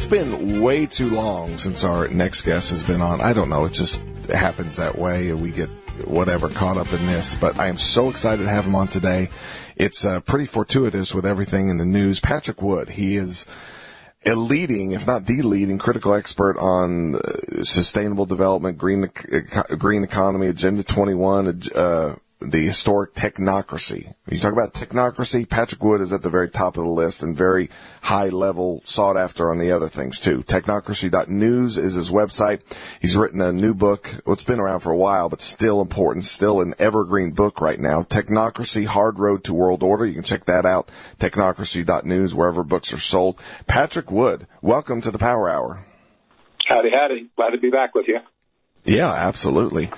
been way too long since our next guest has been on. I don't know. It just happens that way, and we get whatever caught up in this. But I am so excited to have him on today. It's pretty fortuitous with everything in the news. Patrick Wood, he is a leading, if not the leading, critical expert on sustainable development, green economy, Agenda 21, the historic technocracy. When you talk about technocracy, Patrick Wood is at the very top of the list and very high level, sought after on the other things too. Technocracy.news is his website. He's written a new book. Well, it's been around for a while, but still important, still an evergreen book right now. Technocracy, Hard Road to World Order. You can check that out. Technocracy.news, wherever books are sold. Patrick Wood, welcome to the Power Hour. Howdy, howdy. Glad to be back with you. Yeah, absolutely.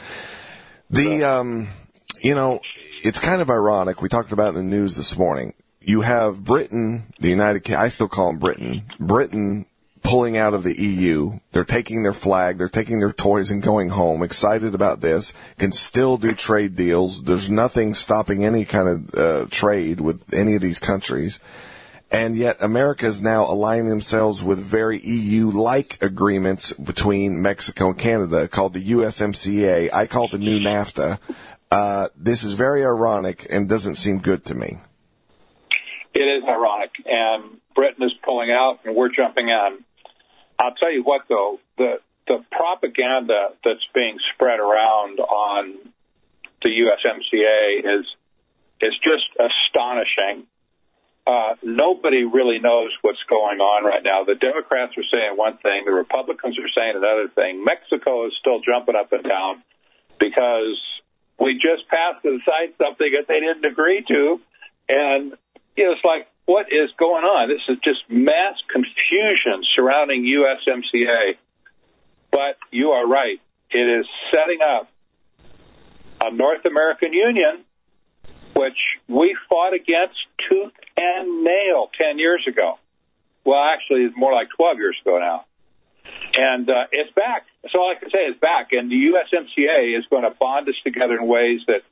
You know, it's kind of ironic. We talked about it in the news this morning. You have Britain, I still call them Britain pulling out of the EU. They're taking their flag, they're taking their toys and going home, excited about this, can still do trade deals. There's nothing stopping any kind of trade with any of these countries. And yet America is now aligning themselves with very EU-like agreements between Mexico and Canada called the USMCA. I call it the new NAFTA. This is very ironic and doesn't seem good to me. It is ironic, and Britain is pulling out, and we're jumping in. I'll tell you what, though, the propaganda that's being spread around on the USMCA is just astonishing. Nobody really knows what's going on right now. The Democrats are saying one thing, the Republicans are saying another thing. Mexico is still jumping up and down because we just passed to decide something that they didn't agree to. And it's like, what is going on? This is just mass confusion surrounding USMCA. But you are right. It is setting up a North American Union, which we fought against tooth and nail 10 years ago. Well, actually, it's more like 12 years ago now. And it's back. That's all I can say. It's back. And the USMCA is going to bond us together in ways that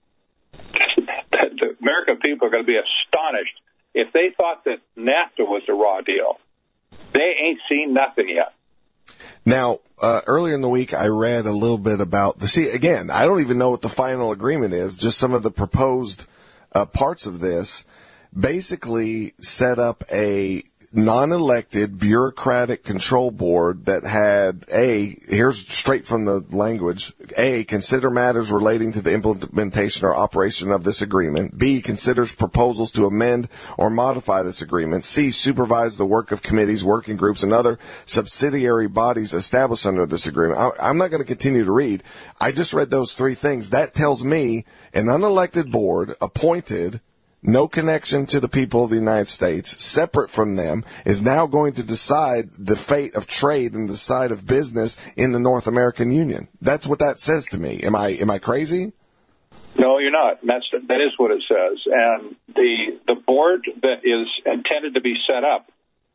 the American people are going to be astonished. If they thought that NAFTA was a raw deal, they ain't seen nothing yet. Now, earlier in the week, I read a little bit about again, I don't even know what the final agreement is, just some of the proposed parts of this basically set up a non-elected bureaucratic control board that had here's straight from the language, consider matters relating to the implementation or operation of this agreement. B, considers proposals to amend or modify this agreement. C, supervise the work of committees, working groups, and other subsidiary bodies established under this agreement. I'm not going to continue to read. I just read those three things. That tells me an unelected board appointed, no connection to the people of the United States, separate from them, is now going to decide the fate of trade and the side of business in the North American Union. That's what that says to me. Am I crazy? No, you're not. That is what it says. And the board that is intended to be set up,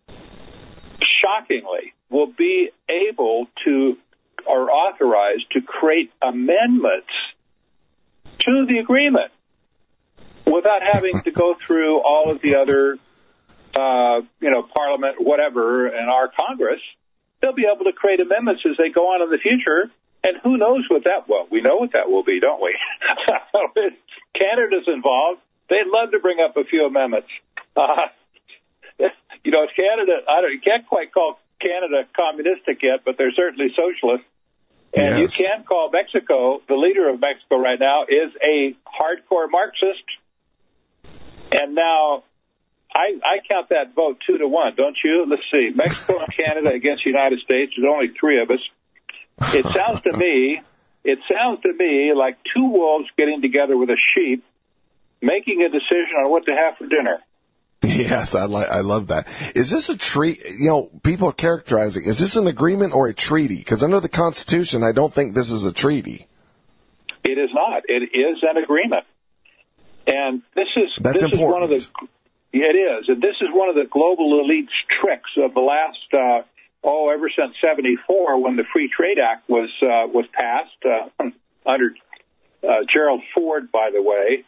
shockingly, will be able to, or authorized to create amendments to the agreement, without having to go through all of the other, Parliament, whatever, and our Congress. They'll be able to create amendments as they go on in the future, and who knows what that will. We know what that will be, don't we? Canada's involved. They'd love to bring up a few amendments. Canada, you can't quite call Canada communistic yet, but they're certainly socialist. And yes. You can call Mexico, the leader of Mexico right now, is a hardcore Marxist. And now, I count that vote 2-1, don't you? Let's see. Mexico and Canada against the United States. There's only three of us. It sounds to me like two wolves getting together with a sheep, making a decision on what to have for dinner. Yes, I love that. Is this a treaty? People are characterizing, is this an agreement or a treaty? Because under the Constitution, I don't think this is a treaty. It is not. It is an agreement. And this is one of the, it is, and this is one of the global elite's tricks of the last, ever since '74, when the Free Trade Act was passed under Gerald Ford, by the way.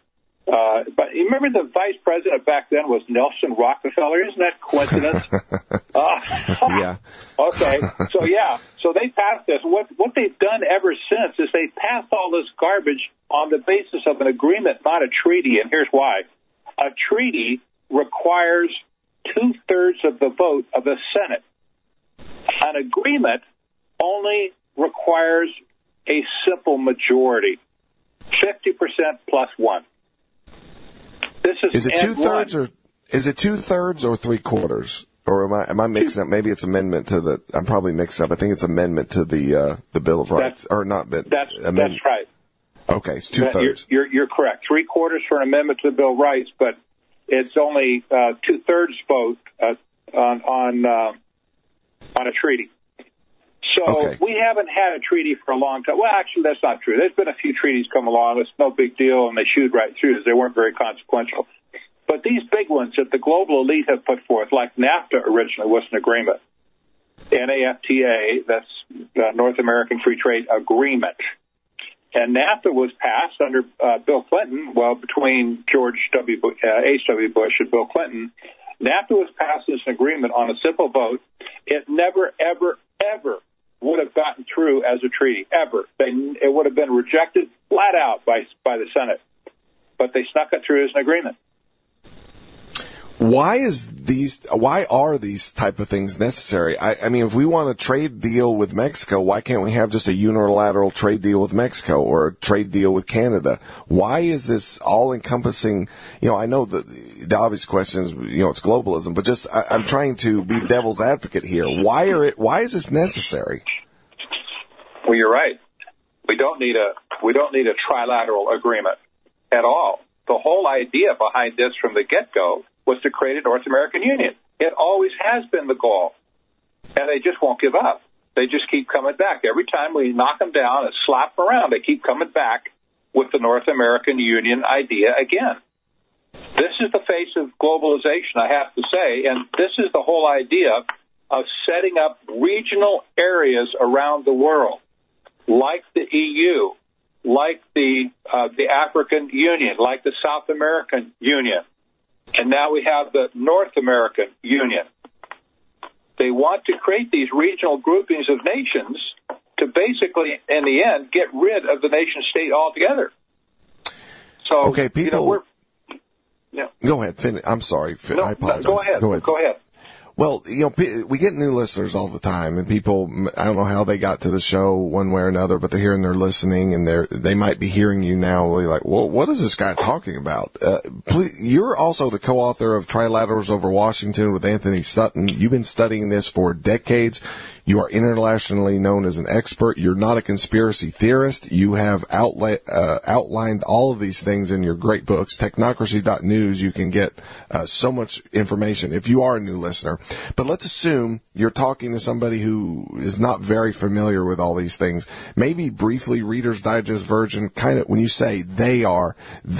But you remember the vice president back then was Nelson Rockefeller? Isn't that coincidence? Yeah. Okay. So they passed this. What they've done ever since is they passed all this garbage on the basis of an agreement, not a treaty. And here's why. A treaty requires 2/3 of the vote of the Senate. An agreement only requires a simple majority, 50% plus one. Is it 2/3 or is it 2/3 or 3/4? Or am I mixing up? Maybe it's amendment to the. I'm probably mixed up. I think it's amendment to the Bill of Rights, or not? That's right. Okay, it's 2/3. You're correct. 3/4 for an amendment to the Bill of Rights, but it's only 2/3 vote on a treaty. So we haven't had a treaty for a long time. Well, actually, that's not true. There's been a few treaties come along. It's no big deal, and they shoot right through. They weren't very consequential. But these big ones that the global elite have put forth, like NAFTA originally was an agreement. NAFTA, that's the North American Free Trade Agreement. And NAFTA was passed under Bill Clinton, between H.W. Bush and Bill Clinton. NAFTA was passed as an agreement on a simple vote. It never, ever, ever would have gotten through as a treaty, ever. It would have been rejected flat out by the Senate. But they snuck it through as an agreement. Why are these type of things necessary? I mean, if we want a trade deal with Mexico, why can't we have just a unilateral trade deal with Mexico or a trade deal with Canada? Why is this all-encompassing? I know the obvious question is, it's globalism, but just I'm trying to be devil's advocate here. Why is this necessary? Well, you're right. We don't need a trilateral agreement at all. The whole idea behind this from the get-go was to create a North American Union. It always has been the goal. And they just won't give up. They just keep coming back. Every time we knock them down and slap them around, they keep coming back with the North American Union idea again. This is the face of globalization, I have to say, and this is the whole idea of setting up regional areas around the world, like the EU, like the African Union, like the South American Union. And now we have the North American Union. They want to create these regional groupings of nations to basically, in the end, get rid of the nation state altogether. So, people. Go ahead. I'm sorry. I apologize. Go ahead. Well, we get new listeners all the time, and people, I don't know how they got to the show one way or another, but they're here and they're listening, and they might be hearing you now, like, well, what is this guy talking about? You're also the co-author of Trilaterals Over Washington with Anthony Sutton. You've been studying this for decades. You are internationally known as an expert. You're not a conspiracy theorist. You have outlined all of these things in your great books, technocracy.news. You can get so much information if you are a new listener. But let's assume you're talking to somebody who is not very familiar with all these things. Maybe briefly, Reader's Digest version, kind of when you say they want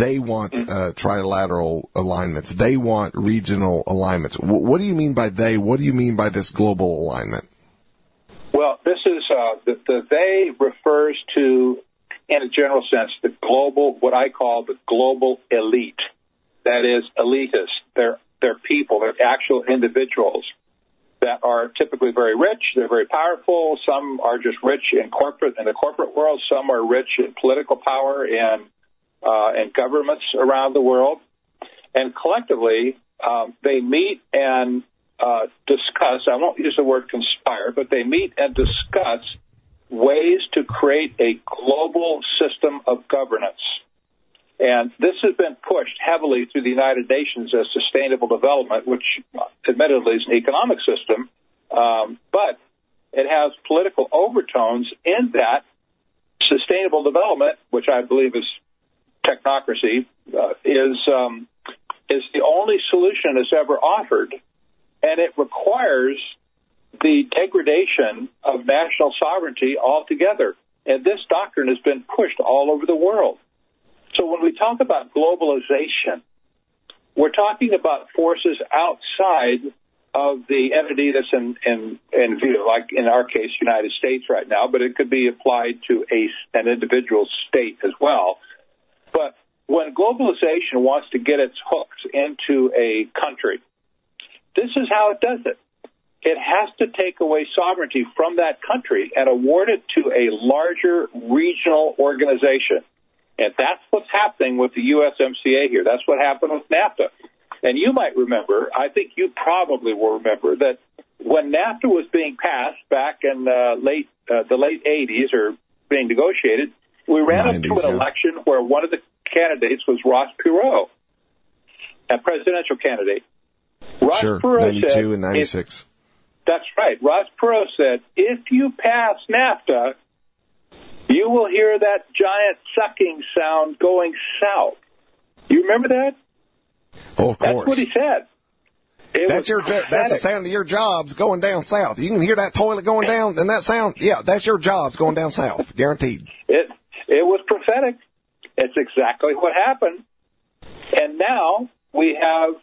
trilateral alignments. They want regional alignments. What do you mean by they? What do you mean by this global alignment? Well, this is the they refers to, in a general sense, the global, what I call the global elite. That is, elitists. They're people. They're actual individuals that are typically very rich. They're very powerful. Some are just rich in the corporate world. Some are rich in political power and governments around the world. And collectively, they meet and discuss, I won't use the word conspire, but they meet and discuss ways to create a global system of governance. And this has been pushed heavily through the United Nations as sustainable development, which admittedly is an economic system, but it has political overtones in that sustainable development, which I believe is technocracy, is the only solution that's ever offered. And it requires the degradation of national sovereignty altogether. And this doctrine has been pushed all over the world. So when we talk about globalization, we're talking about forces outside of the entity that's in view, like in our case, United States right now, but it could be applied to an individual state as well. But when globalization wants to get its hooks into a country, this is how it does it. It has to take away sovereignty from that country and award it to a larger regional organization. And that's what's happening with the USMCA here. That's what happened with NAFTA. And you might remember, I think you probably will remember, that when NAFTA was being passed back in the late 80s or being negotiated, we ran up to an election where one of the candidates was Ross Perot, a presidential candidate. Ross Perot 92 said, and 96. That's right. Ross Perot said, if you pass NAFTA, you will hear that giant sucking sound going south. You remember that? Oh, of course. That's what he said. That's the sound of your jobs going down south. You can hear that toilet going down and that sound. Yeah, that's your jobs going down south, guaranteed. It was prophetic. It's exactly what happened. And now we have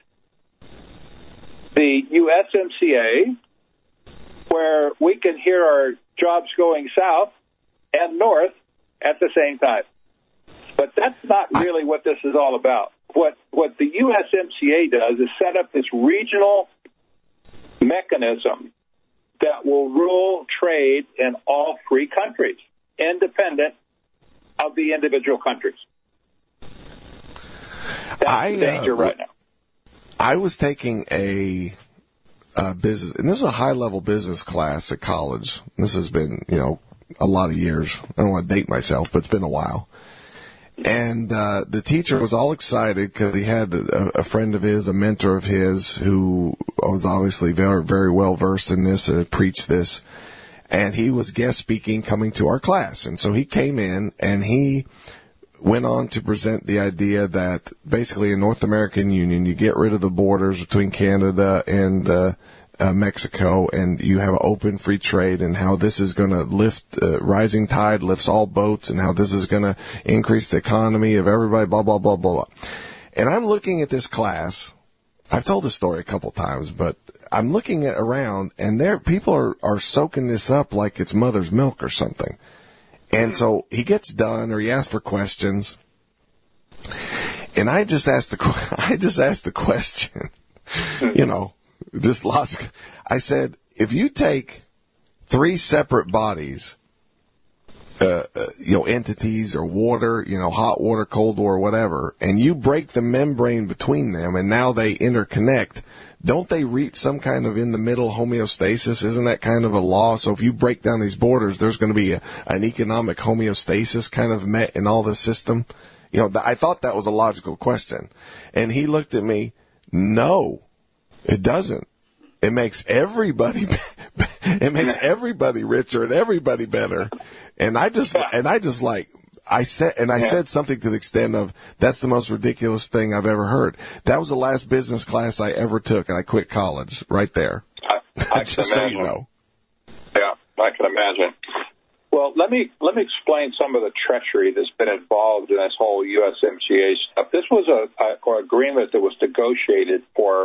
the USMCA, where we can hear our jobs going south and north at the same time. But that's not really what this is all about. What the USMCA does is set up this regional mechanism that will rule trade in all three countries, independent of the individual countries. That's the danger right now. I was taking a business, and this is a high-level business class at college. This has been, a lot of years. I don't want to date myself, but it's been a while. And the teacher was all excited because he had a friend of his, a mentor of his, who was obviously very, very well versed in this and had preached this. And he was guest speaking coming to our class. And so he came in and he went on to present the idea that basically in North American Union, you get rid of the borders between Canada and Mexico, and you have open free trade, and how this is going to lift, rising tide lifts all boats, and how this is going to increase the economy of everybody, blah, blah, blah, blah, blah. And I'm looking at this class. I've told this story a couple times, but I'm looking around, and people are soaking this up like it's mother's milk or something. And so he gets done, or he asks for questions, and I just asked the question, just logic. I said, if you take three separate bodies, entities or water, hot water, cold water, whatever, and you break the membrane between them, and now they interconnect, don't they reach some kind of in the middle homeostasis? Isn't that kind of a law? So if you break down these borders, there's going to be an economic homeostasis kind of met in all the system. I thought that was a logical question. And he looked at me, no, it doesn't. It makes everybody richer and everybody better. And I said something to the extent of, that's the most ridiculous thing I've ever heard. That was the last business class I ever took, and I quit college right there. I Just can so imagine. you know. Yeah, I can imagine. Well, let me explain some of the treachery that's been involved in this whole USMCA stuff. This was an agreement that was negotiated for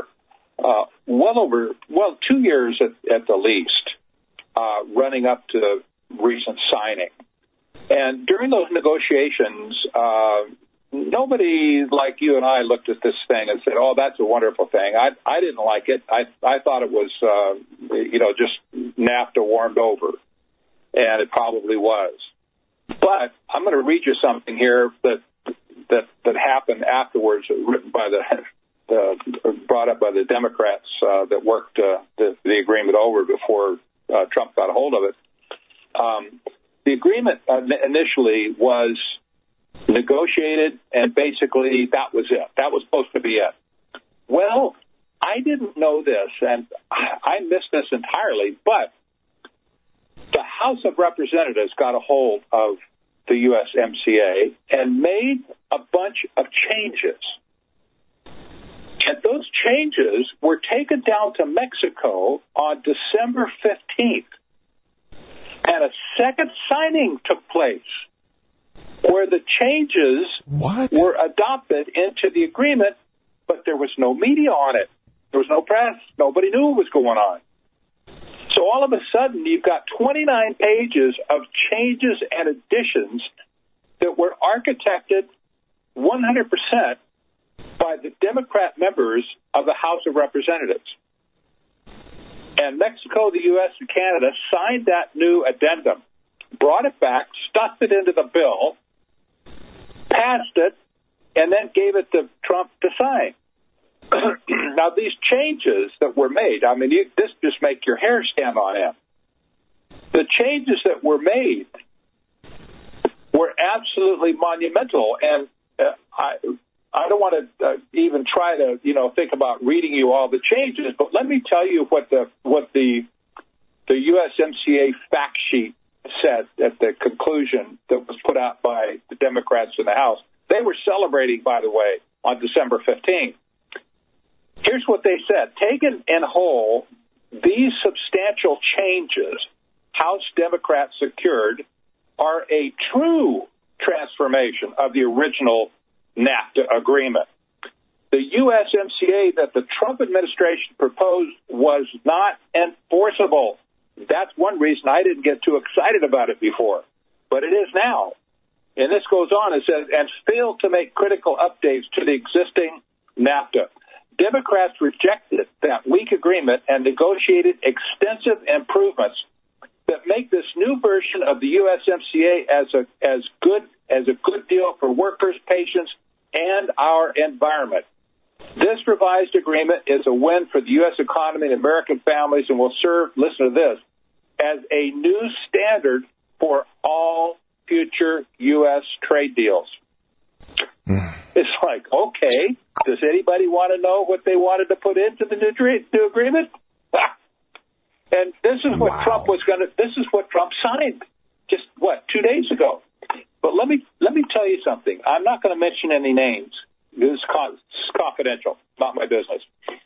2 years at the least, running up to the recent signing. And during those negotiations, nobody like you and I looked at this thing and said, oh, that's a wonderful thing. I didn't like it. I thought it was, just NAFTA warmed over. And it probably was. But I'm going to read you something here that happened afterwards, written by brought up by the Democrats that worked the agreement over before Trump got a hold of it. The agreement initially was negotiated, and basically that was it. That was supposed to be it. Well, I didn't know this, and I missed this entirely, but the House of Representatives got a hold of the USMCA and made a bunch of changes. And those changes were taken down to Mexico on December 15th. And a second signing took place where the changes were adopted into the agreement, but there was no media on it. There was no press. Nobody knew what was going on. So all of a sudden, you've got 29 pages of changes and additions that were architected 100% by the Democrat members of the House of Representatives. And Mexico, the U.S., and Canada signed that new addendum, brought it back, stuffed it into the bill, passed it, and then gave it to Trump to sign. Now, these changes that were made, I mean, this just make your hair stand on end. The changes that were made were absolutely monumental, and I don't want to even try to, think about reading you all the changes, but let me tell you what the USMCA fact sheet said at the conclusion that was put out by the Democrats in the House. They were celebrating, by the way, on December 15th. Here's what they said. Taken in whole, these substantial changes House Democrats secured are a true transformation of the original NAFTA agreement. The USMCA that the Trump administration proposed was not enforceable. That's one reason I didn't get too excited about it before, but it is now. And this goes on, it says, and failed to make critical updates to the existing NAFTA. Democrats rejected that weak agreement and negotiated extensive improvements that make this new version of the USMCA as a good deal for workers, patients, and our environment. This revised agreement is a win for the U.S. economy and American families and will serve, listen to this, as a new standard for all future U.S. trade deals. It's like, okay, does anybody want to know what they wanted to put into the new agreement? And this is what this is what Trump signed just 2 days ago. But let me tell you something. I'm not going to mention any names. This is confidential, not my business.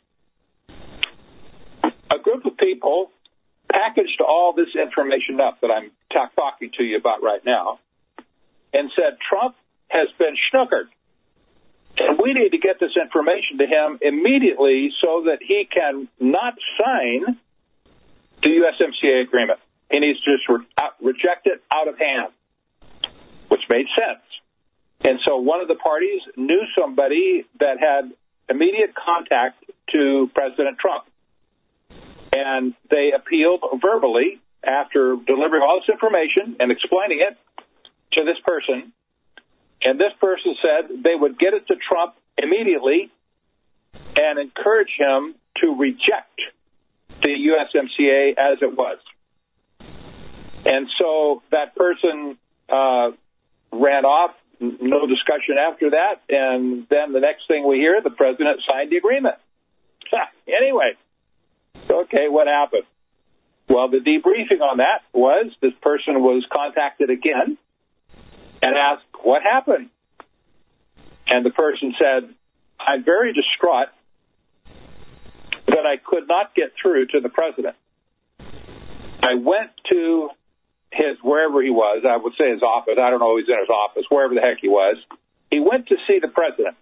A group of people packaged all this information up that I'm talking to you about right now and said Trump has been snookered. And we need to get this information to him immediately so that he can not sign the USMCA agreement. He needs to just reject it out of hand, which made sense. And so one of the parties knew somebody that had immediate contact to President Trump. And they appealed verbally after delivering all this information and explaining it to this person. And this person said they would get it to Trump immediately and encourage him to reject the USMCA as it was. And so that person ran off, no discussion after that, and then the next thing we hear, the president signed the agreement. Anyway, okay, what happened? Well, the debriefing on that was this person was contacted again and asked, what happened? And the person said, I'm very distraught that I could not get through to the president. I went to wherever he was, I would say his office, I don't know if he's in his office, wherever the heck he was. He went to see the president.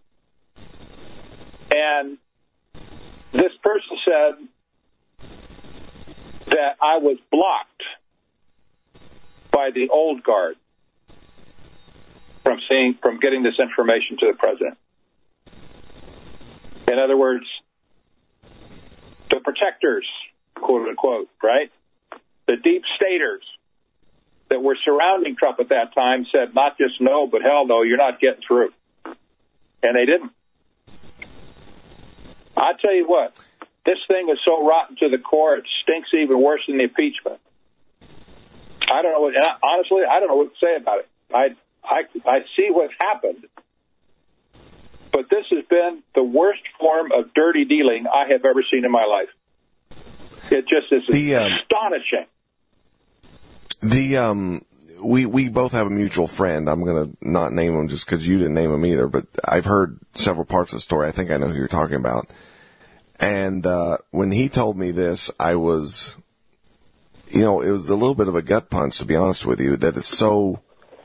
And this person said that I was blocked by the old guard from getting this information to the president. In other words, the protectors, quote unquote, right? The deep staters that were surrounding Trump at that time said not just no, but hell no, you're not getting through. And they didn't. I'll tell you what, this thing is so rotten to the core, it stinks even worse than the impeachment. I don't know what, honestly, I don't know what to say about it. I see what happened, but this has been the worst form of dirty dealing I have ever seen in my life. It just is astonishing. We both have a mutual friend. I'm going to not name him just because you didn't name him either, but I've heard several parts of the story. I think I know who you're talking about. And when he told me this, I was, it was a little bit of a gut punch, to be honest with you, that it's so,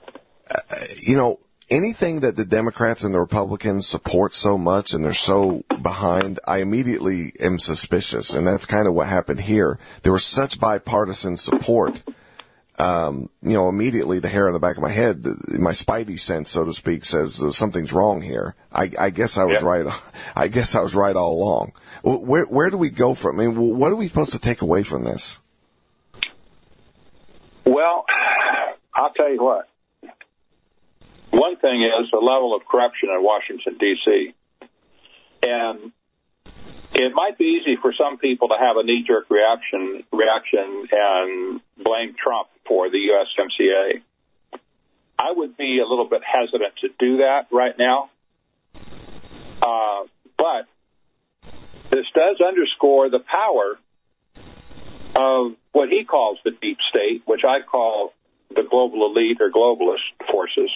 anything that the Democrats and the Republicans support so much and they're so behind, I immediately am suspicious. And that's kind of what happened here. There was such bipartisan support immediately the hair on the back of my head, my spidey sense, so to speak, says something's wrong here. I guess I was right. I guess I was right all along. Where do we go from? I mean, what are we supposed to take away from this? Well, I'll tell you what. One thing is the level of corruption in Washington, D.C. And it might be easy for some people to have a knee-jerk reaction and blame Trump for the USMCA. I would be a little bit hesitant to do that right now. But this does underscore the power of what he calls the deep state, which I call the global elite or globalist forces.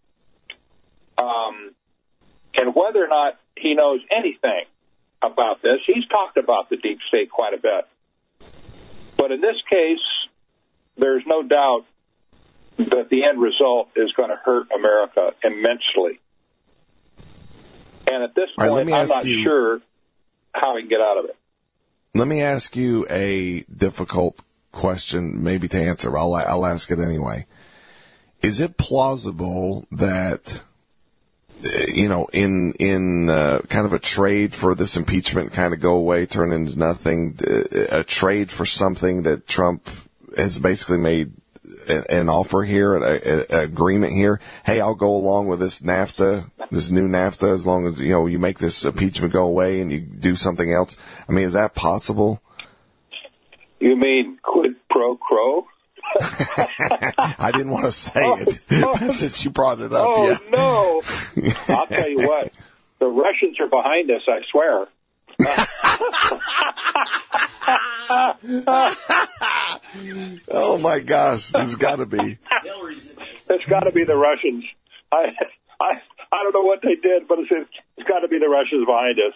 And whether or not he knows anything about this, he's talked about the deep state quite a bit. But in this case, there's no doubt that the end result is going to hurt America immensely. And at this point, I'm not sure how he can get out of it. Let me ask you a difficult question, maybe to answer. I'll ask it anyway. Is it plausible that, in kind of a trade for this impeachment kind of go away, turn into nothing, a trade for something that Trump has basically made an offer here, an agreement here? Hey, I'll go along with this NAFTA, this new NAFTA, as long as, you make this impeachment go away and you do something else. I mean, is that possible? You mean quid pro quo? I didn't want to say it since you brought it up. Oh, yeah. No. I'll tell you what. The Russians are behind us, I swear. Oh, my gosh. There's got to be. It's got to be the Russians. I don't know what they did, but it's got to be the Russians behind us.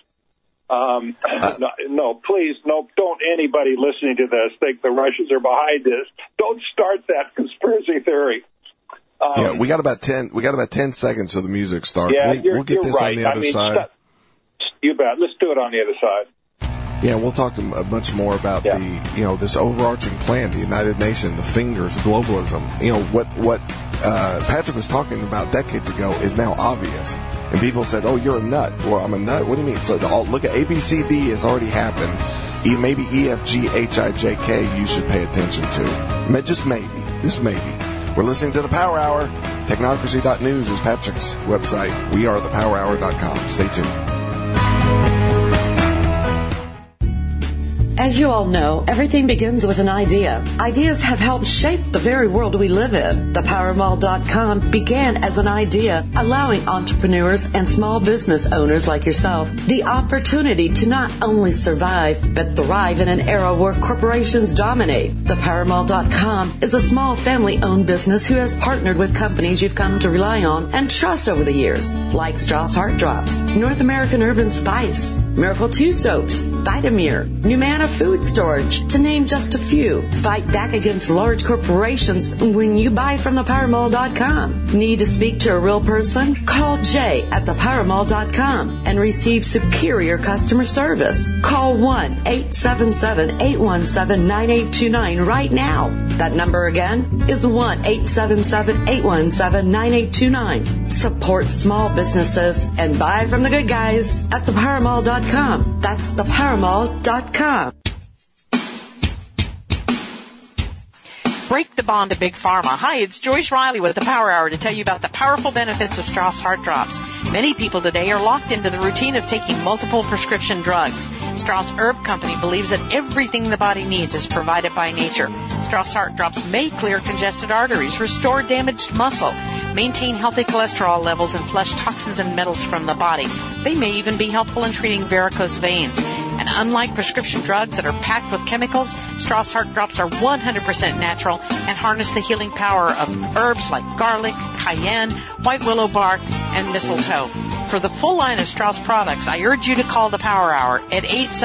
No, please, no, don't anybody listening to this think the Russians are behind this. Don't start that conspiracy theory. We got about 10 seconds till the music starts. Yeah, we'll get this right. on the other side. You bet. Let's do it on the other side. Yeah, we'll talk much more about this overarching plan, the United Nations, the fingers, globalism. What Patrick was talking about decades ago is now obvious. And people said, "Oh, you're a nut." Well, I'm a nut. What do you mean? So look at ABCD has already happened. Maybe EFGHIJK you should pay attention to. Just maybe. We're listening to the Power Hour. Technocracy.news is Patrick's website. We are thepowerhour.com. Stay tuned. As you all know, everything begins with an idea. Ideas have helped shape the very world we live in. ThePowerMall.com began as an idea, allowing entrepreneurs and small business owners like yourself the opportunity to not only survive, but thrive in an era where corporations dominate. ThePowerMall.com is a small family-owned business who has partnered with companies you've come to rely on and trust over the years, like Strauss Heart Drops, North American Urban Spice, Miracle 2 Soaps, Vitamir, Numana Food Storage, to name just a few. Fight back against large corporations when you buy from thepowermall.com. Need to speak to a real person? Call Jay at thepowermall.com and receive superior customer service. Call 1-877-817-9829 right now. That number again is 1-877-817-9829. Support small businesses and buy from the good guys at thepowermall.com. That's thepowermall.com. Break the bond to Big Pharma. Hi, it's Joyce Riley with the Power Hour to tell you about the powerful benefits of Strauss Heart Drops. Many people today are locked into the routine of taking multiple prescription drugs. Strauss Herb Company believes that everything the body needs is provided by nature. Strauss Heart Drops may clear congested arteries, restore damaged muscle, maintain healthy cholesterol levels, and flush toxins and metals from the body. They may even be helpful in treating varicose veins. And unlike prescription drugs that are packed with chemicals, Strauss Heart Drops are 100% natural and harness the healing power of herbs like garlic, cayenne, white willow bark, and mistletoe. For the full line of Strauss products, I urge you to call the Power Hour at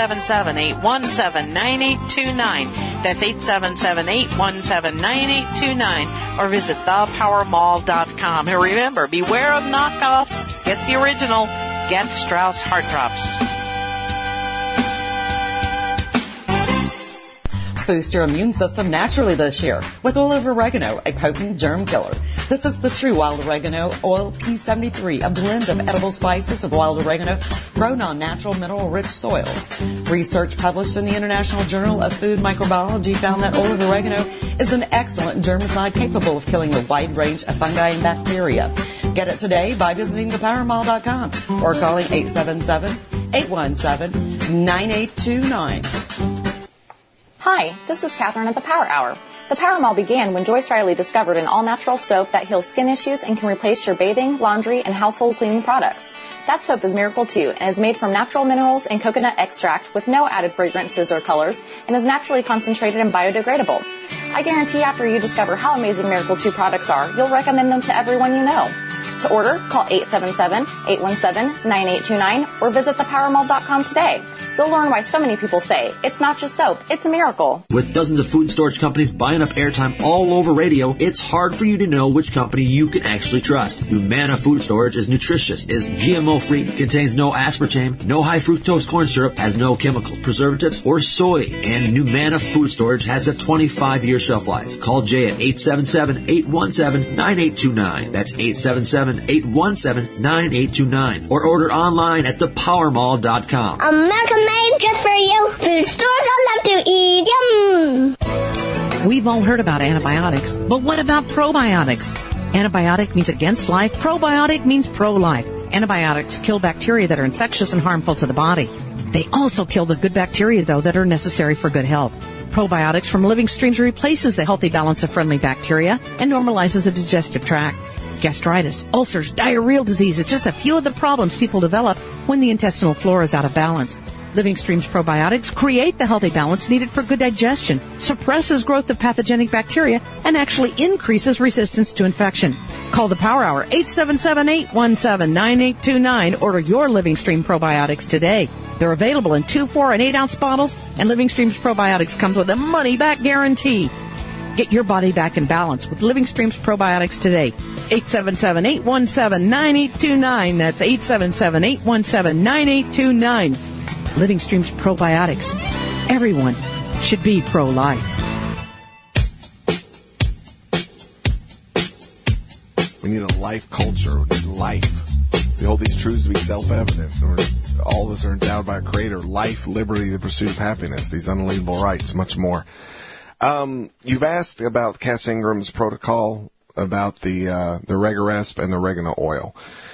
877-817-9829. That's 877-817-9829. Or visit thepowermall.com. And remember, beware of knockoffs. Get the original. Get Strauss Heart Drops. boost your immune system naturally this year with oil of oregano, a potent germ killer. This is the true wild oregano oil P73, a blend of edible spices of wild oregano grown on natural mineral-rich soils. Research published in the International Journal of Food Microbiology found that oil of oregano is an excellent germicide capable of killing a wide range of fungi and bacteria. Get it today by visiting thepowermall.com or calling 877-817-9829. Hi, this is Catherine at the Power Hour. The Power Mall began when Joyce Riley discovered an all-natural soap that heals skin issues and can replace your bathing, laundry, and household cleaning products. That soap is Miracle 2 and is made from natural minerals and coconut extract with no added fragrances or colors and is naturally concentrated and biodegradable. I guarantee after you discover how amazing Miracle 2 products are, you'll recommend them to everyone you know. To order, call 877-817-9829 or visit thepowermall.com today. You'll learn why so many people say, it's not just soap, it's a miracle. With dozens of food storage companies buying up airtime all over radio, it's hard for you to know which company you can actually trust. Humana Food Storage is nutritious, is GMO-free, contains no aspartame, no high fructose corn syrup, has no chemicals, preservatives, or soy. And Humana Food Storage has a 25-year shelf life. Call Jay at 877-817-9829. That's 877-817-9829. Or order online at thepowermall.com. America made just for you. Food stores I love to eat. Yum. We've all heard about antibiotics, but what about probiotics? Antibiotic means against life. Probiotic means pro-life. Antibiotics kill bacteria that are infectious and harmful to the body. They also kill the good bacteria, though, that are necessary for good health. Probiotics from Living Streams replaces the healthy balance of friendly bacteria and normalizes the digestive tract. Gastritis, ulcers, diarrheal disease, it's just a few of the problems people develop when the intestinal flora is out of balance. Living Streams probiotics create the healthy balance needed for good digestion, suppresses growth of pathogenic bacteria, and actually increases resistance to infection. Call the Power Hour, 877-817-9829. Order your Living Stream probiotics today. They're available in 2, 4, and 8-ounce bottles, and Living Streams probiotics comes with a money-back guarantee. Get your body back in balance with Living Streams probiotics today. 877-817-9829. That's 877-817-9829. Living Streams probiotics. Everyone should be pro-life. We need a life culture. We need life. We hold these truths to be self-evident. All of us are endowed by a creator. Life, liberty, the pursuit of happiness, these unalienable rights, much more. You've asked about Cass Ingram's protocol about the Regaresp and the oregano oil.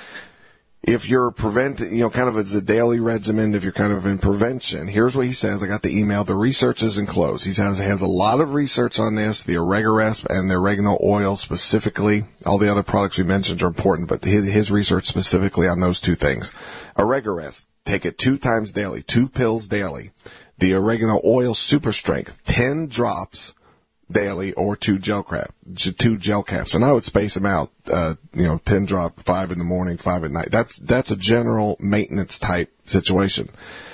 If you're preventing, kind of as a daily regimen, if you're kind of in prevention, here's what he says. I got the email. The research isn't closed. He says he has a lot of research on this, the Regaresp and the oregano oil specifically. All the other products we mentioned are important, but his research specifically on those two things. Regaresp, take it 2 times daily, 2 pills daily. The oregano oil super strength, 10 drops daily, or 2 gel caps. And I would space them out, 10 drop, 5 in the morning, 5 at night. That's a general maintenance type situation.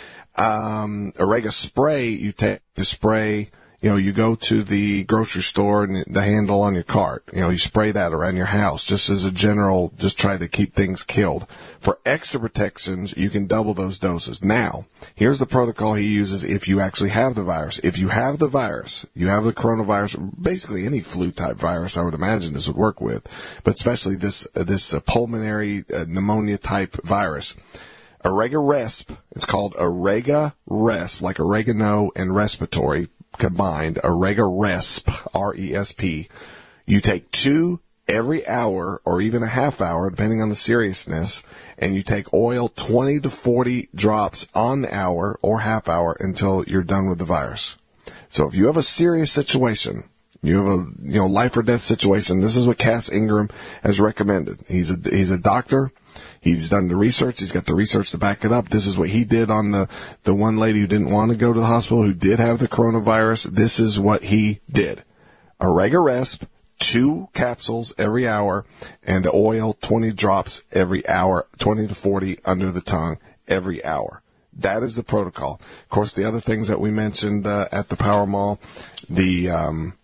Orega spray, you take the spray, you go to the grocery store and the handle on your cart, you spray that around your house just as a general, just try to keep things killed. For extra protections, you can double those doses. Now, here's the protocol he uses if you actually have the virus. If you have the virus, you have the coronavirus, basically any flu type virus, I would imagine this would work with, but especially this pulmonary pneumonia type virus. Regaresp, it's called Regaresp, like oregano and respiratory combined, Regaresp, R-E-S-P. You take 2 every hour or even a half hour, depending on the seriousness, and you take oil 20 to 40 drops on the hour or half hour until you're done with the virus. So if you have a serious situation, you have a life or death situation, this is what Cass Ingram has recommended. He's a doctor. He's done the research. He's got the research to back it up. This is what he did on the one lady who didn't want to go to the hospital, who did have the coronavirus. This is what he did. Regaresp, 2 capsules every hour, and the oil 20 drops every hour, 20 to 40 under the tongue every hour. That is the protocol. Of course, the other things that we mentioned at the Power Mall, the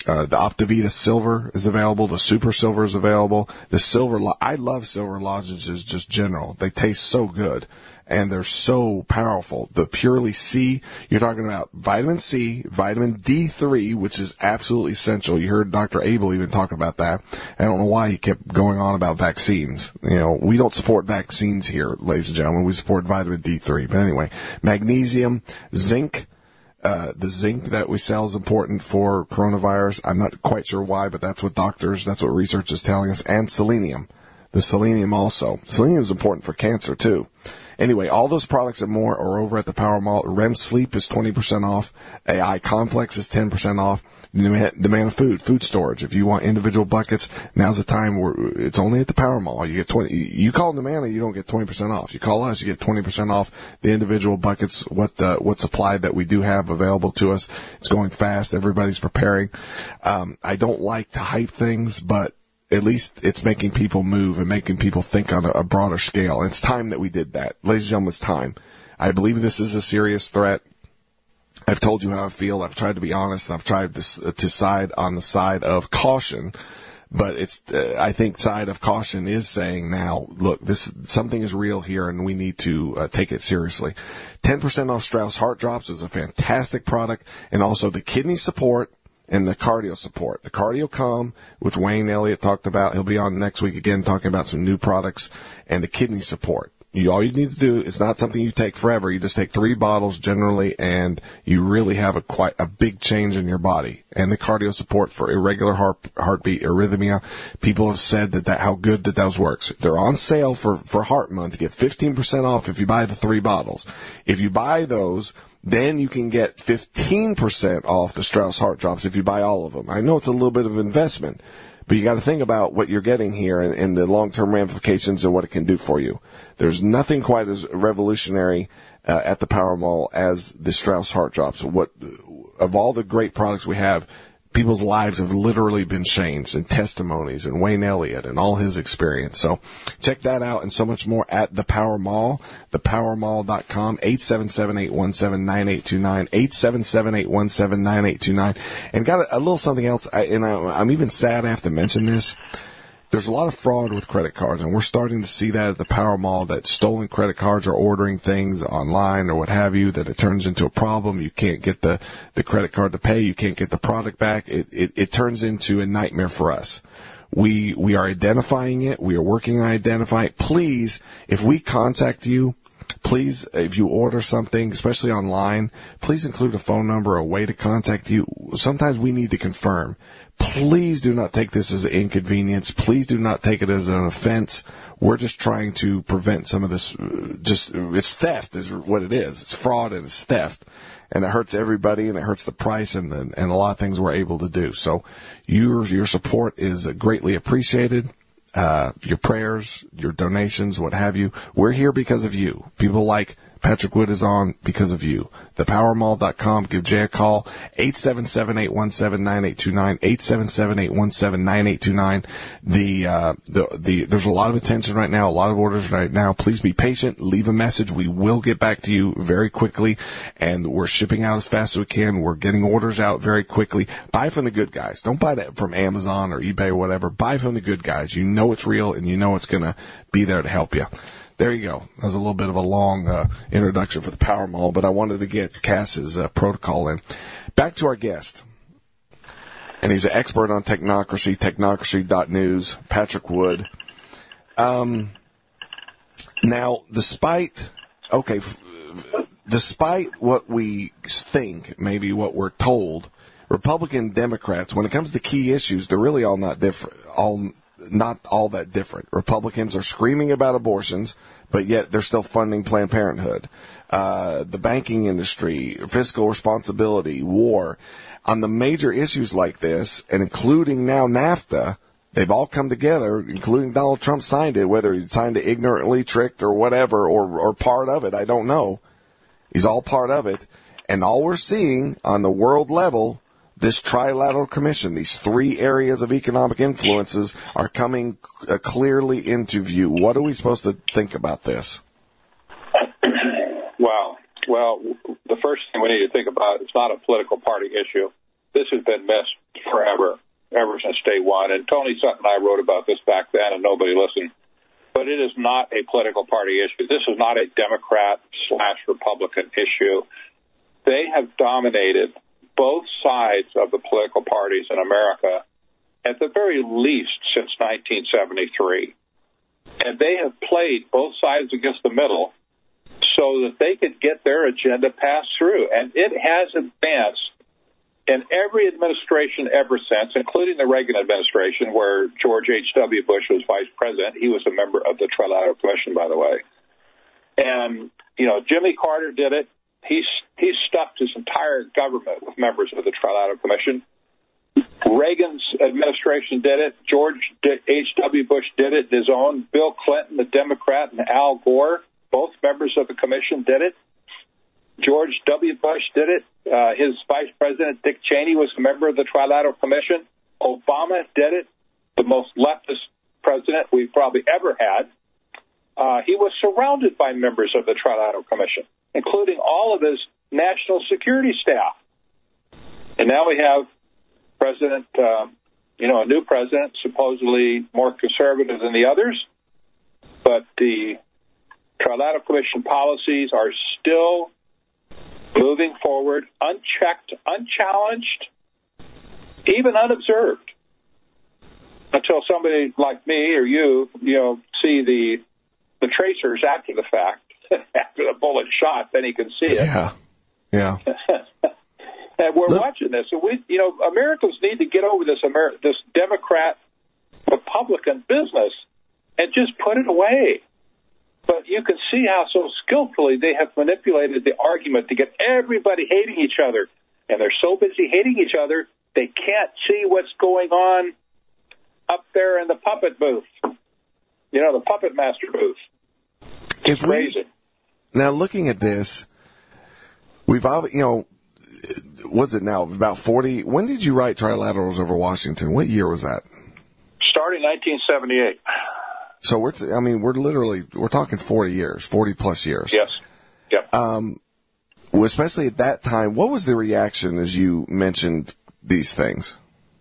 The Optivita Silver is available. The Super Silver is available. The Silver, I love Silver lozenges just general. They taste so good and they're so powerful. The Purely C, you're talking about vitamin C, vitamin D3, which is absolutely essential. You heard Dr. Abel even talking about that. I don't know why he kept going on about vaccines. You know, we don't support vaccines here, ladies and gentlemen. We support vitamin D3. But anyway, magnesium, zinc. The zinc that we sell is important for coronavirus. I'm not quite sure why, but that's what research is telling us. And selenium. The selenium also. Selenium is important for cancer too. Anyway, all those products and more are over at the Power Mall. REM Sleep is 20% off. AI Complex is 10% off. Demand food storage. If you want individual buckets, now's the time where it's only at the Power Mall. You get 20, you call Nemana, you don't get 20% off. You call us, you get 20% off the individual buckets, what supply that we do have available to us. It's going fast. Everybody's preparing. I don't like to hype things, but at least it's making people move and making people think on a broader scale. And it's time that we did that. Ladies and gentlemen, it's time. I believe this is a serious threat. I've told you how I feel. I've tried to be honest. I've tried to side on the side of caution, but I think side of caution is saying now, look, something is real here and we need to take it seriously. 10% off Strauss Heart Drops is a fantastic product, and also the kidney support and the cardio support. The Cardio Calm, which Wayne Elliott talked about. He'll be on next week again talking about some new products, and the kidney support. All you need to do, it's not something you take forever. You just take 3 bottles generally, and you really have quite a big change in your body. And the cardio support for irregular heartbeat, arrhythmia. People have said that how good that those works. They're on sale for Heart Month. You get 15% off if you buy the 3 bottles. If you buy those, then you can get 15% off the Strauss Heart Drops if you buy all of them. I know it's a little bit of investment, but you got to think about what you're getting here and the long-term ramifications and what it can do for you. There's nothing quite as revolutionary at the Power Mall as the Strauss Heart Drops. Of all the great products we have, people's lives have literally been changed, and testimonies, and Wayne Elliott and all his experience. So check that out and so much more at the Power Mall, thepowermall.com, 877-817-9829, 877-817-9829. And got a little something else, I'm even sad I have to mention this. There's a lot of fraud with credit cards, and we're starting to see that at the Power Mall, that stolen credit cards are ordering things online or what have you, that it turns into a problem. You can't get the credit card to pay. You can't get the product back. It turns into a nightmare for us. We are identifying it. We are working on identifying it. Please, if we contact you, please, if you order something, especially online, please include a phone number, a way to contact you. Sometimes we need to confirm. Please do not take this as an inconvenience. Please do not take it as an offense. We're just trying to prevent some of this. It's theft is what it is. It's fraud and it's theft. And it hurts everybody, and it hurts the price and a lot of things we're able to do. So your support is greatly appreciated. Your prayers, your donations, what have you. We're here because of you. People like Patrick Wood is on because of you. Thepowermall.com. Give Jay a call. 877-817-9829. 877-817-9829. There's a lot of attention right now, a lot of orders right now. Please be patient. Leave a message. We will get back to you very quickly, and we're shipping out as fast as we can. We're getting orders out very quickly. Buy from the good guys. Don't buy that from Amazon or eBay or whatever. Buy from the good guys. You know it's real, and you know it's going to be there to help you. There you go. That was a little bit of a long introduction for the Power Mall, but I wanted to get Cass's protocol in. Back to our guest. And he's an expert on technocracy, technocracy.news, Patrick Wood. Now, despite what we think, maybe what we're told, Republican Democrats, when it comes to key issues, they're really all not that different. Republicans are screaming about abortions, but yet they're still funding Planned Parenthood. The banking industry, fiscal responsibility, war. On the major issues like this, and including now NAFTA, they've all come together, including Donald Trump signed it, whether he signed it ignorantly, tricked, or whatever, or part of it, I don't know. He's all part of it. And all we're seeing on the world level, this trilateral commission, these 3 areas of economic influences are coming clearly into view. What are we supposed to think about this? Well, the first thing we need to think about, it's not a political party issue. This has been missed forever, ever since day one. And Tony Sutton and I wrote about this back then, and nobody listened. But it is not a political party issue. This is not a Democrat/Republican issue. They have dominated both sides of the political parties in America, at the very least since 1973. And they have played both sides against the middle so that they could get their agenda passed through. And it has advanced in every administration ever since, including the Reagan administration, where George H.W. Bush was vice president. He was a member of the Trilateral Commission, by the way. And, you know, Jimmy Carter did it. He stuffed his entire government with members of the Trilateral Commission. Reagan's administration did it. George H.W. Bush did it his own. Bill Clinton, the Democrat, and Al Gore, both members of the commission, did it. George W. Bush did it. His vice president, Dick Cheney, was a member of the Trilateral Commission. Obama did it, the most leftist president we've probably ever had. He was surrounded by members of the Trilateral Commission, including all of his national security staff. And now we have president, a new president, supposedly more conservative than the others. But the Trilateral Commission policies are still moving forward, unchecked, unchallenged, even unobserved, until somebody like me or you see the tracers after the fact, after the bullet shot, then you can see it. Yeah. And we're watching this. And Americans need to get over this Democrat-Republican business and just put it away. But you can see how so skillfully they have manipulated the argument to get everybody hating each other. And they're so busy hating each other, they can't see what's going on up there in the puppet booth. The puppet master booth. It's crazy. Now, looking at this, we've, was it now about 40? When did you write Trilaterals over Washington? What year was that? Starting 1978. So we're talking 40 years, 40 plus years. Yes. Yep. Especially at that time, what was the reaction as you mentioned these things?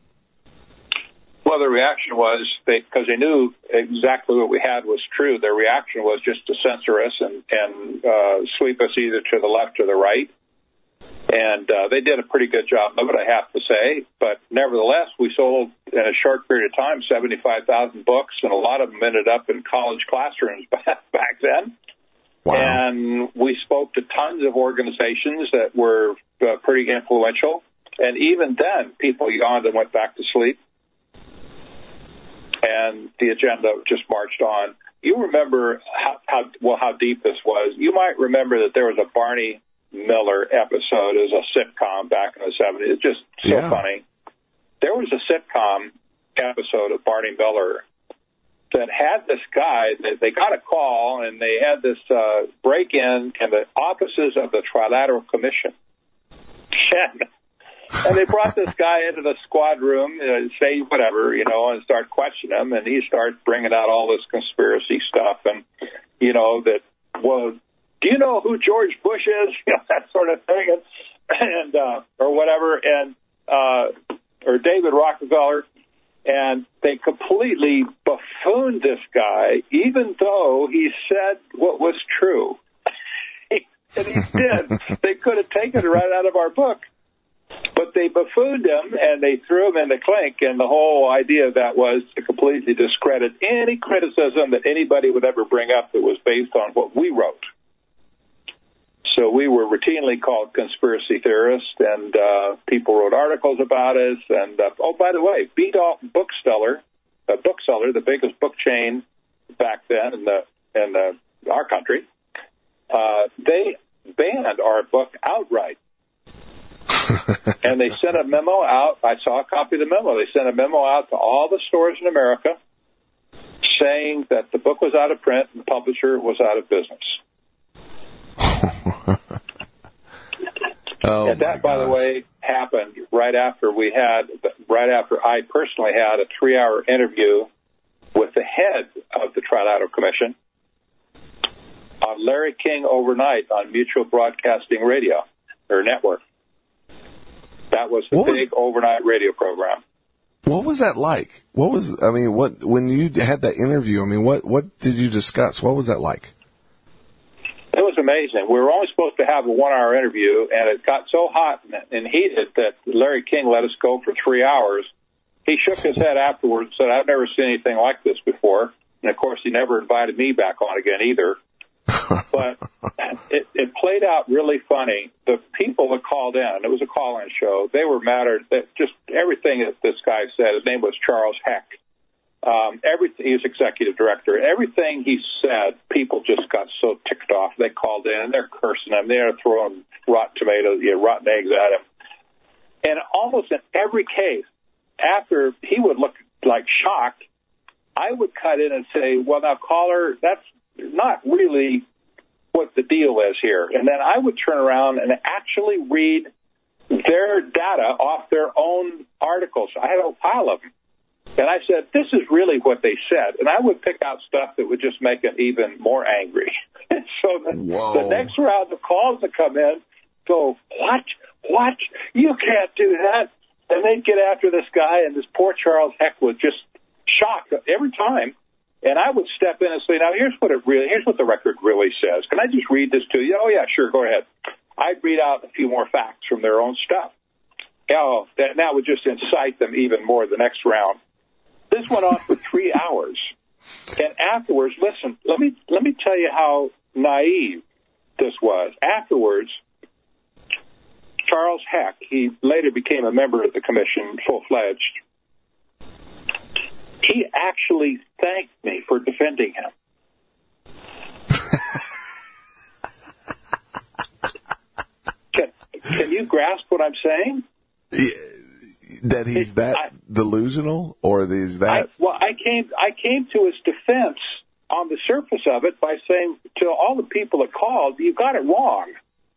Well, the reaction was, because they knew exactly what we had was true, their reaction was just to censor us and sweep us either to the left or the right. And they did a pretty good job of it, I have to say. But nevertheless, we sold, in a short period of time, 75,000 books, and a lot of them ended up in college classrooms back then. Wow. And we spoke to tons of organizations that were pretty influential. And even then, people yawned and went back to sleep. And the agenda just marched on. You remember how deep this was. You might remember that there was a Barney Miller episode as a sitcom back in the 70s. It's just so funny. There was a sitcom episode of Barney Miller that had this guy, they got a call, and they had this break-in in the offices of the Trilateral Commission. And they brought this guy into the squad room, say whatever, and start questioning him, and he starts bringing out all this conspiracy stuff, and, do you know who George Bush is? That sort of thing, and or whatever, and or David Rockefeller, and they completely buffooned this guy, even though he said what was true. And he did. They could have taken it right out of our book. But they buffooned him, and they threw him in the clink, and the whole idea of that was to completely discredit any criticism that anybody would ever bring up that was based on what we wrote. So we were routinely called conspiracy theorists, and people wrote articles about us. And by the way, B. Dalton Bookseller, the biggest book chain back then in our country, they banned our book outright. And they sent a memo out. I saw a copy of the memo. They sent a memo out to all the stores in America saying that the book was out of print and the publisher was out of business. And that, by the way, happened right after I personally had a 3-hour interview with the head of the Trilateral Commission on Larry King Overnight on Mutual Broadcasting Radio, or network. That was the big overnight radio program. What was that like? When you had that interview, what did you discuss? What was that like? It was amazing. We were only supposed to have a 1-hour interview, and it got so hot and heated that Larry King let us go for 3 hours. He shook his head afterwards and said, I've never seen anything like this before. And, of course, he never invited me back on again either. But it played out really funny. The people that called in, it was a call-in show, they were mad at just everything that this guy said. His name was Charles Heck. Everything, he was executive director. Everything he said, people just got so ticked off. They called in, and they're cursing him. They're throwing rotten tomatoes, rotten eggs at him. And almost in every case, after he would look like shocked, I would cut in and say, well, now, caller, that's not really what the deal is here. And then I would turn around and actually read their data off their own articles. I had a pile of them. And I said, this is really what they said. And I would pick out stuff that would just make them even more angry. And so the next round of calls that come in go, what? You can't do that. And they'd get after this guy, and this poor Charles Heck was just shocked every time. And I would step in and say, now, here's what the record really says. Can I just read this to you? Oh, yeah, sure, go ahead. I'd read out a few more facts from their own stuff. Oh, that would just incite them even more the next round. This went on for 3 hours. And afterwards, listen, let me tell you how naive this was. Afterwards, Charles Heck, he later became a member of the commission, full-fledged. He actually thanked me for defending him. Can you grasp what I'm saying? Yeah, that he's delusional, or is that? I came to his defense on the surface of it by saying to all the people that called, you got it wrong.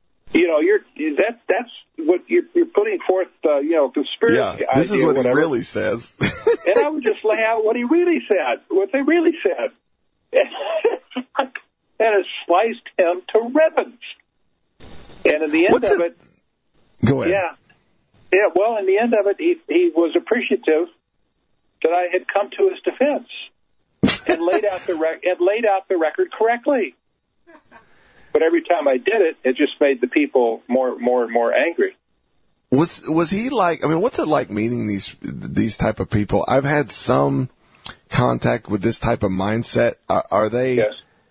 That's what you're putting forth, conspiracy idea. This is what he really says. And I would just lay out what he really said, what they really said. And it sliced him to ribbons. And in the end of it... Go ahead. Yeah, well, in the end of it, he was appreciative that I had come to his defense and laid out the record correctly. But every time I did it, it just made the people more and more angry. Was he like? What's it like meeting these type of people? I've had some contact with this type of mindset. Are they? Yes.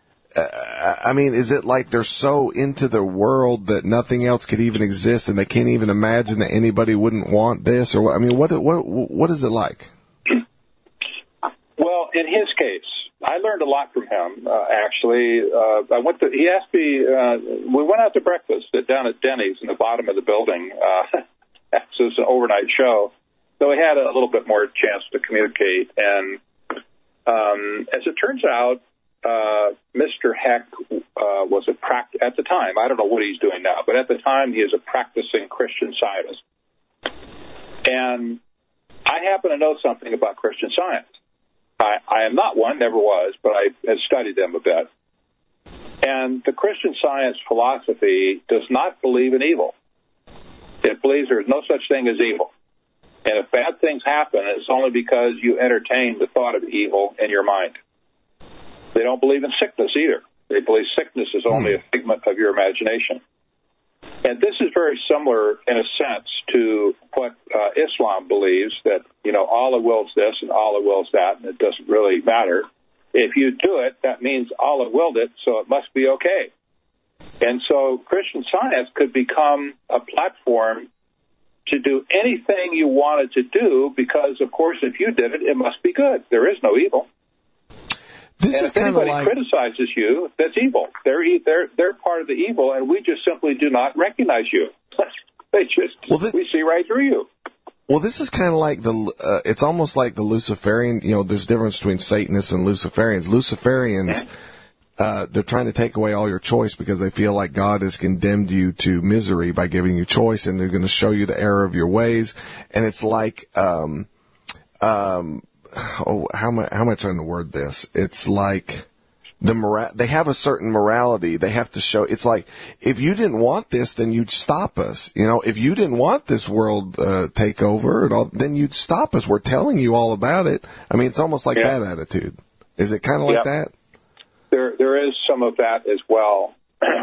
Is it like they're so into their world that nothing else could even exist, and they can't even imagine that anybody wouldn't want this? Or what is it like? Well, in his case, I learned a lot from him. Actually, he asked me. We went out to breakfast down at Denny's in the bottom of the building. It was an overnight show, so we had a little bit more chance to communicate. And as it turns out, Mr. Heck was at the time. I don't know what he's doing now, but at the time he is a practicing Christian Scientist. And I happen to know something about Christian Science. I am not one, never was, but I have studied them a bit. And the Christian Science philosophy does not believe in evil. It believes there is no such thing as evil. And if bad things happen, it's only because you entertain the thought of evil in your mind. They don't believe in sickness either. They believe sickness is only a figment of your imagination. And this is very similar, in a sense, to what Islam believes, that, Allah wills this and Allah wills that, and it doesn't really matter. If you do it, that means Allah willed it, so it must be okay. And so Christian Science could become a platform to do anything you wanted to do because, of course, if you did it, it must be good. There is no evil. If anybody criticizes you, that's evil. They're part of the evil, and we just simply do not recognize you. We see right through you. Well, this is kind of like it's almost like the Luciferian, there's a difference between Satanists and Luciferians. Luciferians, they're trying to take away all your choice because they feel like God has condemned you to misery by giving you choice, and they're going to show you the error of your ways. And it's like, how much on the word this? It's like they have a certain morality. They have to show, it's like, if you didn't want this, then you'd stop us. You know, if you didn't want this world, takeover and all, then you'd stop us. We're telling you all about it. I mean, it's almost like that attitude. Is it kind of like that? There is some of that as well.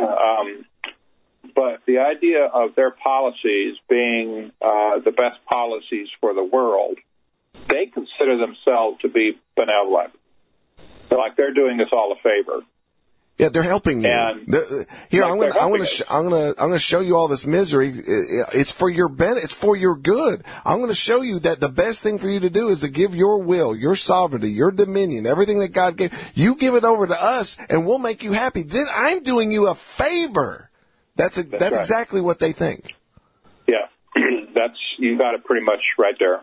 But the idea of their policies being, the best policies for the world, they consider themselves to be benevolent. Like they're doing us all a favor. Yeah, they're helping you. Here, I'm going to show you all this misery. It's for your benefit. It's for your good. I'm going to show you that the best thing for you to do is to give your will, your sovereignty, your dominion, everything that God gave. You give it over to us, and we'll make you happy. Then I'm doing you a favor. That's right. Exactly what they think. Yeah, you got it pretty much right there.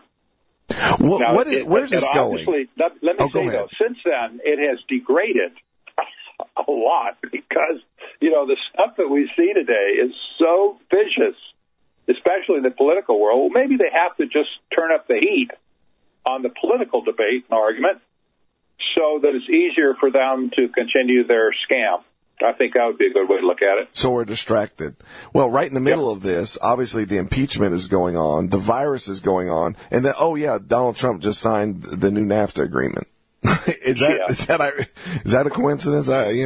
Where's this going? Let me say, though, since then, it has degraded a lot because, the stuff that we see today is so vicious, especially in the political world. Well, maybe they have to just turn up the heat on the political debate and argument so that it's easier for them to continue their scam. I think that would be a good way to look at it. So we're distracted. Well, right in the middle of this, obviously the impeachment is going on, the virus is going on, and then, Donald Trump just signed the new NAFTA agreement. Is that a coincidence?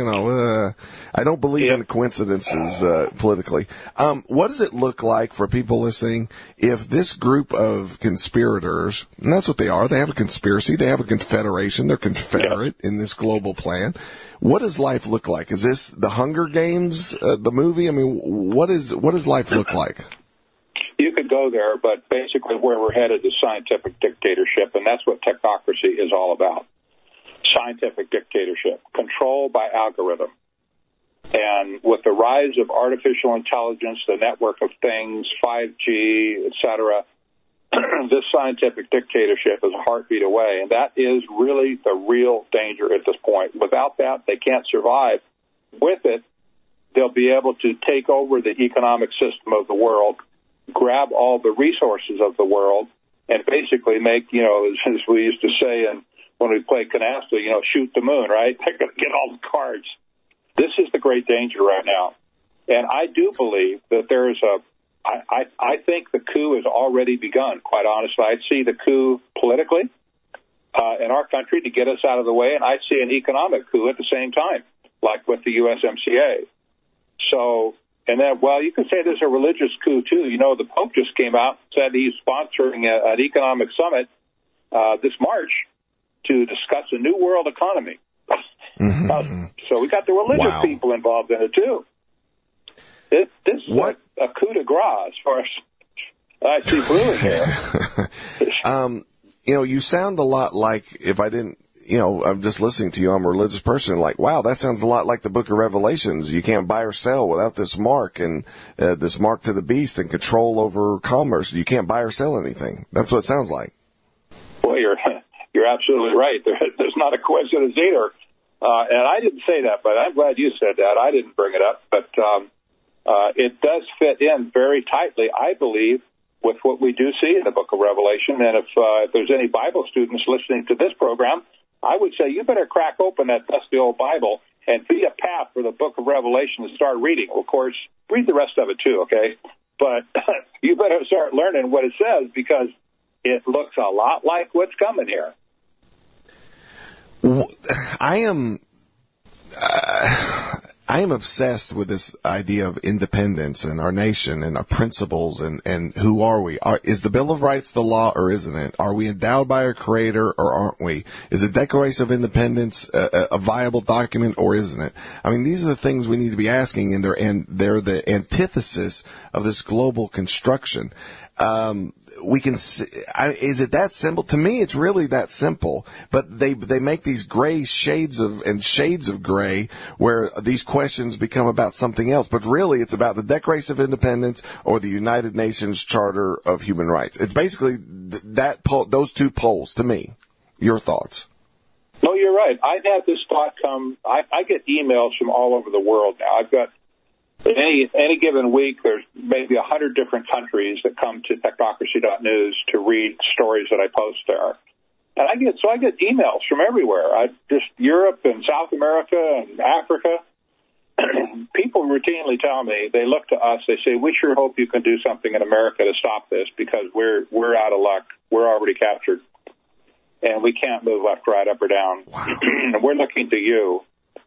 I don't believe in coincidences politically. What does it look like for people listening if this group of conspirators, and that's what they are, they have a conspiracy, they have a confederation, they're confederate in this global plan. What does life look like? Is this the Hunger Games, the movie? I mean, what does life look like? You could go there, but basically where we're headed is scientific dictatorship, and that's what technocracy is all about. Scientific dictatorship, control by algorithm. And with the rise of artificial intelligence, the network of things, 5G, etc., this scientific dictatorship is a heartbeat away, and that is really the real danger at this point. Without that, they can't survive. With it, they'll be able to take over the economic system of the world, grab all the resources of the world, and basically make, as we used to say when we played canasta, shoot the moon, right? They're going to get all the cards. This is the great danger right now. And I do believe that there is I think the coup has already begun, quite honestly. I see the coup politically in our country to get us out of the way, and I see an economic coup at the same time, like with the USMCA. So, and then, you could say there's a religious coup, too. The Pope just came out and said he's sponsoring an economic summit this March to discuss a new world economy. Mm-hmm. So we got the religious people involved in it, too. This is a coup de grace as far as I see brewing here. You sound a lot like, if I didn't, I'm just listening to you, I'm a religious person, like, wow, that sounds a lot like the book of Revelations. You can't buy or sell without this mark and this mark to the beast and control over commerce. You can't buy or sell anything. That's what it sounds like. Well, you're absolutely right. There's not a coincidence either. And I didn't say that, but I'm glad you said that. I didn't bring it up, but it does fit in very tightly, I believe, with what we do see in the book of Revelation. And if there's any Bible students listening to this program, I would say you better crack open that dusty old Bible and be a path for the book of Revelation and start reading. Of course, read the rest of it too, okay? But you better start learning what it says because it looks a lot like what's coming here. I am obsessed with this idea of independence and our nation and our principles and who are we? Is the Bill of Rights the law or isn't it? Are we endowed by our Creator or aren't we? Is the Declaration of Independence a viable document or isn't it? I mean, these are the things we need to be asking, and they're the antithesis of this global construction. We can see, is it that simple? To me, it's really that simple, but they make these gray shades of gray where these questions become about something else, but really it's about the Declaration of Independence or the United Nations Charter of Human Rights. It's basically those two poles to me. Your thoughts? No, you're right. I've had this thought come, I get emails from all over the world now. I've got any given week, there's maybe 100 different countries that come to technocracy.news to read stories that I post there. And I get emails from everywhere. Just Europe and South America and Africa. People routinely tell me, they look to us, they say, we sure hope you can do something in America to stop this because we're out of luck. We're already captured. And we can't move left, right, up, or down. Wow. And we're looking to you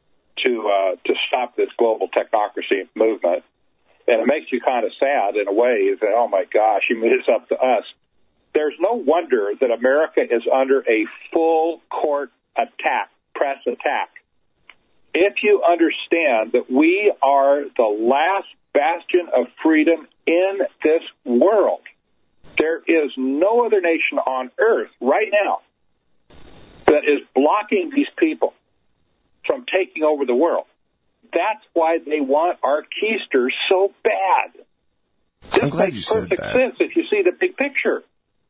to stop this global technocracy movement. And it makes you kind of sad in a way. You say, oh, my gosh, you mean it's up to us. There's no wonder that America is under a full court attack, press attack. If you understand that we are the last bastion of freedom in this world, there is no other nation on earth right now that is blocking these people from taking over the world. That's why they want our keisters so bad. I'm glad you said that. This makes perfect sense if you see the big picture.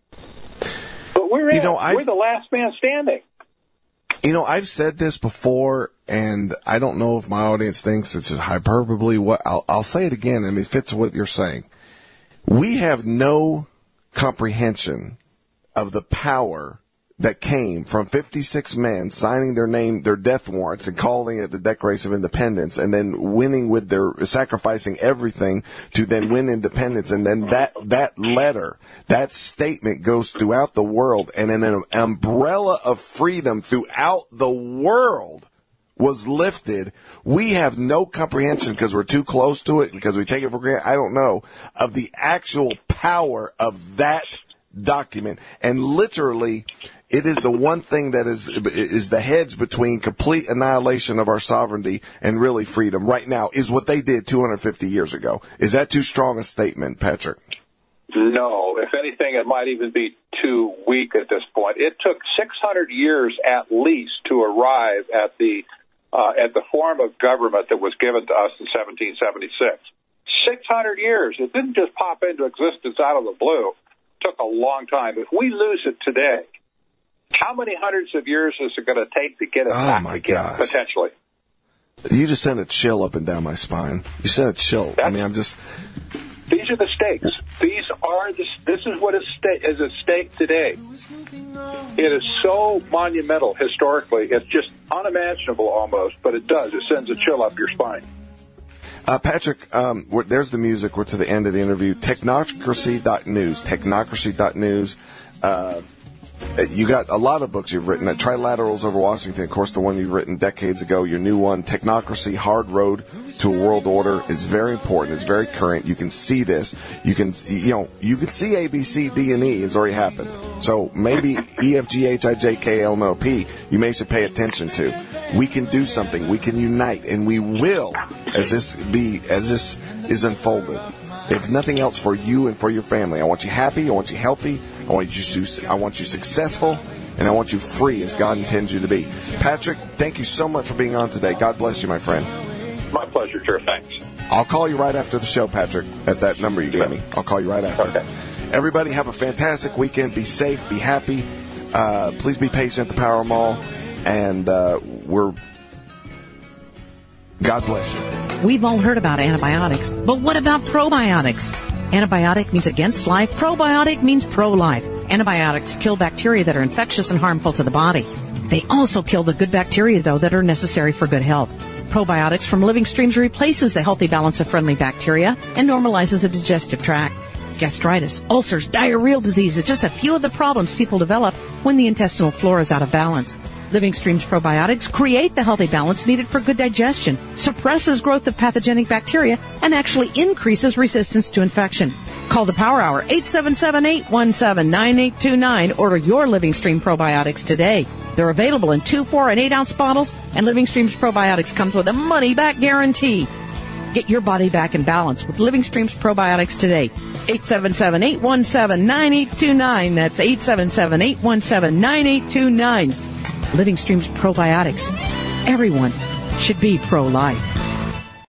But we're the last man standing. You know, I've said this before, and I don't know if my audience thinks it's a hyperbole. I'll say it again, and it fits what you're saying. We have no comprehension of the power that came from 56 men signing their death warrants and calling it the Declaration of Independence, and then winning with their sacrificing everything to then win independence. And then that letter, that statement goes throughout the world, and then an umbrella of freedom throughout the world was lifted. We have no comprehension because we're too close to it, because we take it for granted. I don't know of the actual power of that document. And literally, it is the one thing that is the hedge between complete annihilation of our sovereignty and really freedom right now, is what they did 250 years ago. Is that too strong a statement, Patrick? No. If anything, it might even be too weak at this point. It took 600 years at least to arrive at the form of government that was given to us in 1776. 600 years. It didn't just pop into existence out of the blue. It took a long time. If we lose it today, how many hundreds of years is it going to take to get it back again, potentially? You just sent a chill up and down my spine. You sent a chill. These are the stakes. This is what is at stake today. It is so monumental historically. It's just unimaginable almost, but it does. It sends a chill up your spine. Patrick, there's the music. We're to the end of the interview. Technocracy.news. Technocracy.news. You got a lot of books you've written. Trilaterals Over Washington, of course, the one you've written decades ago. Your new one, Technocracy, Hard Road to a World Order, is very important. It's very current. You can see this. You can see A, B, C, D, and E. It's already happened. So maybe E, F, G, H, I, J, K, L, M, N, O, P, you may should pay attention to. We can do something. We can unite, and we will as this is unfolded. If nothing else, for you and for your family. I want you happy. I want you healthy. I want you successful, and I want you free as God intends you to be. Patrick, thank you so much for being on today. God bless you, my friend. My pleasure, sir. Thanks. I'll call you right after the show, Patrick, at that number you gave me. I'll call you right after. Okay. Everybody have a fantastic weekend. Be safe. Be happy. Please be patient at the Power Mall. And God bless you. We've all heard about antibiotics, but what about probiotics? Antibiotic means against life. Probiotic means pro-life. Antibiotics kill bacteria that are infectious and harmful to the body. They also kill the good bacteria, though, that are necessary for good health. Probiotics from Living Streams replaces the healthy balance of friendly bacteria and normalizes the digestive tract. Gastritis, ulcers, diarrheal disease is just a few of the problems people develop when the intestinal flora is out of balance. Living Streams probiotics create the healthy balance needed for good digestion, suppresses growth of pathogenic bacteria, and actually increases resistance to infection. Call the Power Hour, 877-817-9829. Order your Living Stream probiotics today. They're available in 2, 4, and 8-ounce bottles, and Living Streams probiotics comes with a money-back guarantee. Get your body back in balance with Living Streams probiotics today. 877-817-9829. That's 877-817-9829. Living Streams probiotics. Everyone should be pro-life.